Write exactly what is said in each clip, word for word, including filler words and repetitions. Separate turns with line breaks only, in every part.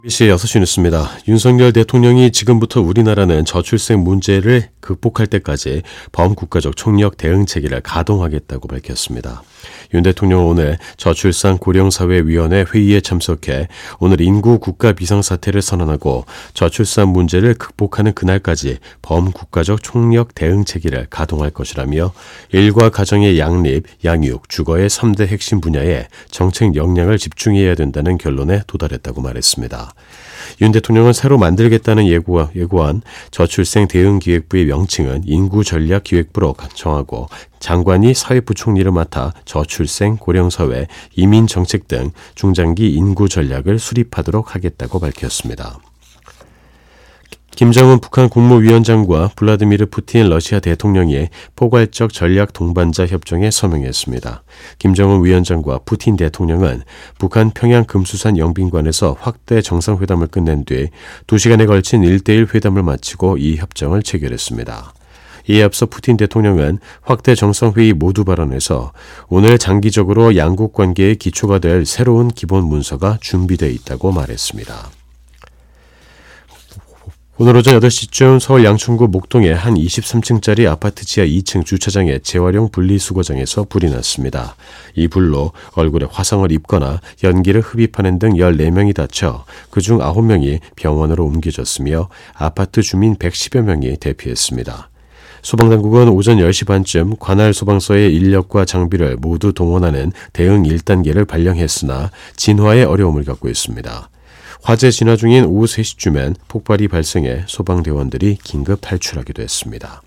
엠비씨 여섯 시 뉴스입니다. 윤석열 대통령이 지금부터 우리나라는 저출생 문제를 극복할 때까지 범국가적 총력 대응 체계를 가동하겠다고 밝혔습니다. 윤 대통령은 오늘 저출산 고령사회위원회 회의에 참석해 오늘 인구 국가 비상사태를 선언하고 저출산 문제를 극복하는 그날까지 범국가적 총력 대응 체계를 가동할 것이라며 일과 가정의 양립, 양육, 주거의 삼 대 핵심 분야에 정책 역량을 집중해야 된다는 결론에 도달했다고 말했습니다. 윤 대통령은 새로 만들겠다는 예고, 예고한 저출생 대응기획부의 명칭은 인구전략기획부로 정하고 장관이 사회부총리를 맡아 저출생, 고령사회, 이민정책 등 중장기 인구전략을 수립하도록 하겠다고 밝혔습니다. 김정은 북한 국무위원장과 블라디미르 푸틴 러시아 대통령이 포괄적 전략 동반자 협정에 서명했습니다. 김정은 위원장과 푸틴 대통령은 북한 평양 금수산 영빈관에서 확대 정상회담을 끝낸 뒤 두 시간에 걸친 일 대일 회담을 마치고 이 협정을 체결했습니다. 이에 앞서 푸틴 대통령은 확대 정상회의 모두 발언에서 오늘 장기적으로 양국 관계의 기초가 될 새로운 기본 문서가 준비되어 있다고 말했습니다. 오늘 오전 여덟 시쯤 서울 양천구 목동의 한 이십삼 층짜리 아파트 지하 이 층 주차장의 재활용 분리수거장에서 불이 났습니다. 이 불로 얼굴에 화상을 입거나 연기를 흡입하는 등 열네 명이 다쳐 그중 아홉 명이 병원으로 옮겨졌으며 아파트 주민 백십여 명이 대피했습니다. 소방당국은 오전 열 시 반쯤 관할 소방서의 인력과 장비를 모두 동원하는 대응 일 단계를 발령했으나 진화에 어려움을 겪고 있습니다. 화재 진화 중인 오후 세 시쯤엔 폭발이 발생해 소방대원들이 긴급 탈출하기도 했습니다.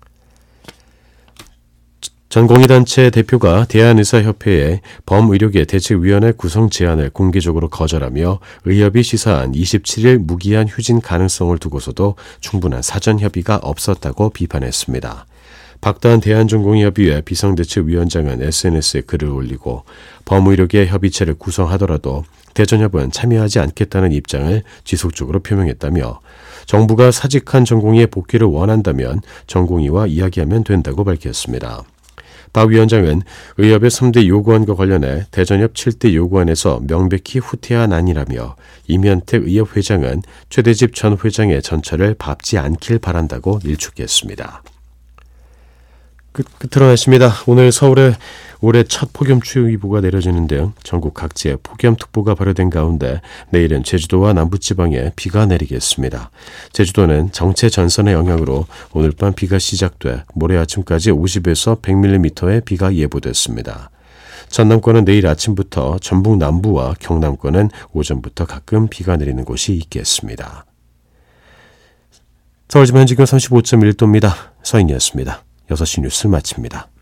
전공의단체 대표가 대한의사협회에 범의료계 대책위원회 구성 제안을 공개적으로 거절하며 의협이 시사한 이십칠 일 무기한 휴진 가능성을 두고서도 충분한 사전 협의가 없었다고 비판했습니다. 박다한 대한전공의협의회 비상대책위원장은 에스엔에스에 글을 올리고 범의료계 협의체를 구성하더라도 대전협은 참여하지 않겠다는 입장을 지속적으로 표명했다며 정부가 사직한 전공의의 복귀를 원한다면 전공의와 이야기하면 된다고 밝혔습니다. 박 위원장은 의협의 삼 대 요구안과 관련해 대전협 칠 대 요구안에서 명백히 후퇴한 아니라며 임현택 의협 회장은 최대집 전 회장의 전철을 밟지 않길 바란다고 일축했습니다. 끝, 끝으로 날씨입니다. 오늘 서울에 올해 첫 폭염주의보가 내려지는데요. 전국 각지에 폭염특보가 발효된 가운데 내일은 제주도와 남부지방에 비가 내리겠습니다. 제주도는 정체 전선의 영향으로 오늘 밤 비가 시작돼 모레 아침까지 오십에서 백 밀리미터의 비가 예보됐습니다. 전남권은 내일 아침부터 전북 남부와 경남권은 오전부터 가끔 비가 내리는 곳이 있겠습니다. 서울지방 지금 삼십오 점 일 도입니다. 서인이었습니다. 여섯 시 뉴스 마칩니다.